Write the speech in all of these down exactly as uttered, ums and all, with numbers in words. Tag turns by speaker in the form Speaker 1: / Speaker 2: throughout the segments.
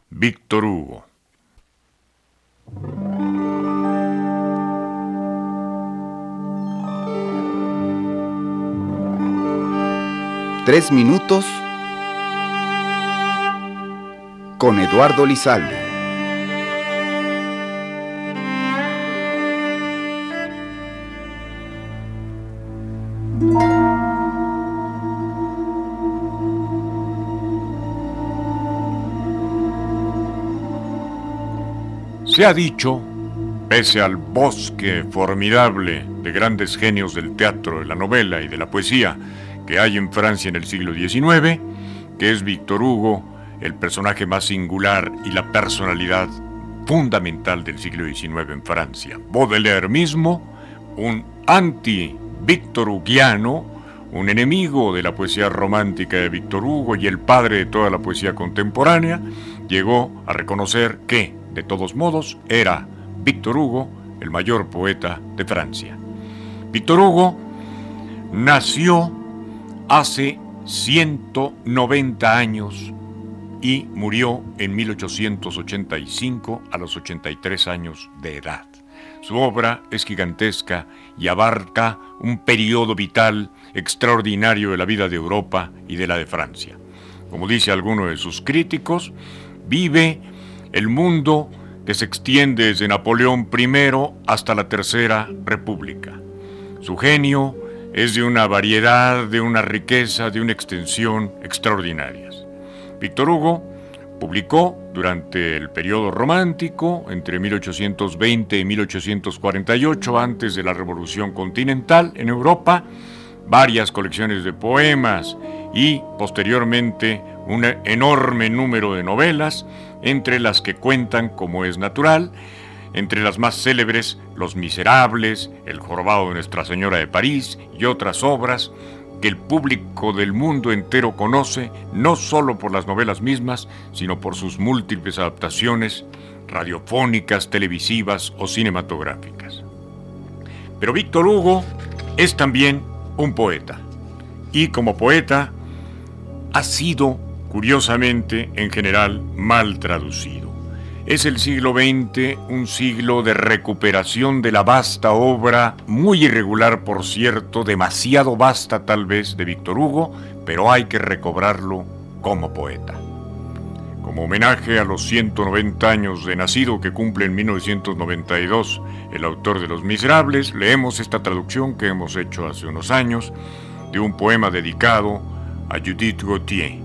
Speaker 1: Víctor Hugo.
Speaker 2: Tres minutos con Eduardo Lizalde.
Speaker 1: Se ha dicho, pese al bosque formidable de grandes genios del teatro, de la novela y de la poesía que hay en Francia en el siglo diecinueve, que es Víctor Hugo el personaje más singular y la personalidad fundamental del siglo diecinueve en Francia. Baudelaire mismo, un anti-victorhuguiano, un enemigo de la poesía romántica de Víctor Hugo y el padre de toda la poesía contemporánea, llegó a reconocer que, de todos modos, era Víctor Hugo el mayor poeta de Francia. Víctor Hugo nació hace ciento noventa años y murió en mil ochocientos ochenta y cinco a los ochenta y tres años de edad. Su obra es gigantesca y abarca un periodo vital extraordinario de la vida de Europa y de la de Francia. Como dice alguno de sus críticos, vive el mundo que se extiende desde Napoleón primero hasta la Tercera República. Su genio es de una variedad, de una riqueza, de una extensión extraordinarias. Víctor Hugo publicó durante el periodo romántico, entre mil ochocientos veinte y mil ochocientos cuarenta y ocho, antes de la Revolución Continental en Europa, varias colecciones de poemas y, posteriormente, un enorme número de novelas, entre las que cuentan, como es natural, entre las más célebres, Los Miserables, El Jorobado de Nuestra Señora de París y otras obras que el público del mundo entero conoce, no solo por las novelas mismas, sino por sus múltiples adaptaciones radiofónicas, televisivas o cinematográficas. Pero Víctor Hugo es también un poeta, y como poeta ha sido, curiosamente, en general, mal traducido. Es el siglo veinte un siglo de recuperación de la vasta obra, muy irregular por cierto, demasiado vasta tal vez, de Víctor Hugo, pero hay que recobrarlo como poeta. Como homenaje a los ciento noventa años de nacido que cumple en mil novecientos noventa y dos el autor de Los Miserables, leemos esta traducción que hemos hecho hace unos años de un poema dedicado a Judith Gautier.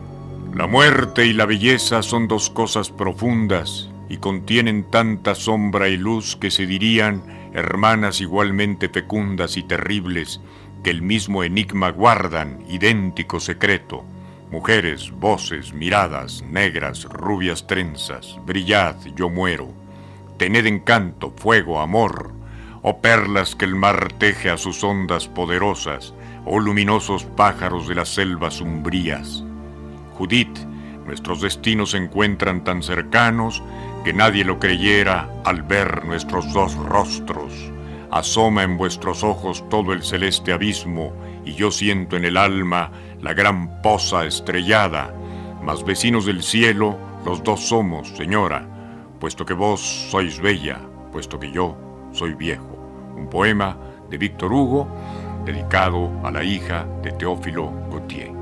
Speaker 1: La muerte y la belleza son dos cosas profundas y contienen tanta sombra y luz que se dirían hermanas igualmente fecundas y terribles que el mismo enigma guardan, idéntico secreto. Mujeres, voces, miradas, negras, rubias trenzas, brillad, yo muero. Tened encanto, fuego, amor, oh perlas que el mar teje a sus ondas poderosas, oh luminosos pájaros de las selvas umbrías. Judith, nuestros destinos se encuentran tan cercanos que nadie lo creyera al ver nuestros dos rostros. Asoma en vuestros ojos todo el celeste abismo y yo siento en el alma la gran poza estrellada. Mas vecinos del cielo, los dos somos, señora, puesto que vos sois bella, puesto que yo soy viejo. Un poema de Víctor Hugo dedicado a la hija de Teófilo Gautier.